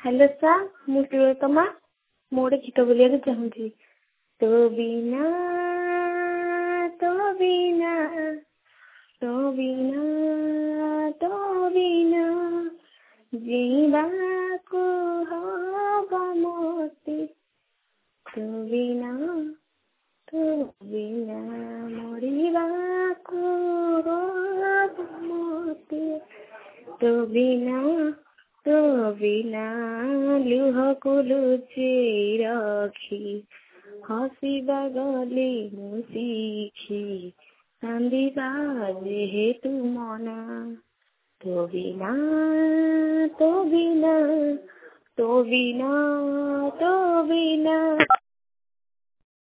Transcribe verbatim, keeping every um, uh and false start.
Hello सार ମୁଁ ତିଳୋତ୍ତମା ମୁଁ ଗୋଟେ ଗୀତ ବୋଲିବାକୁ ଚାହୁଁଛି। ତୋ ବିନା ତୋ ବିନା ତୋ ବିନା ତୋ ବିନା ଯିବାକୁ ହବ ମୋତେ। ତୋ ବିନା ତୋ ବିନା ମରିବାକୁ ହବ ମୋତେ। ତୋ ବିନା ତୋ ବିନା ଲୁହକୁ ଲୁଚେଇ ରଖି ହସିବା ଗଲି ମୁଁ ଶିଖି କାନ୍ଦିବା ଯେହେତୁ ମନା। ତୋ ବିନା ତୋ ବିନା ତୋ ବିନା ତୋ ବିନା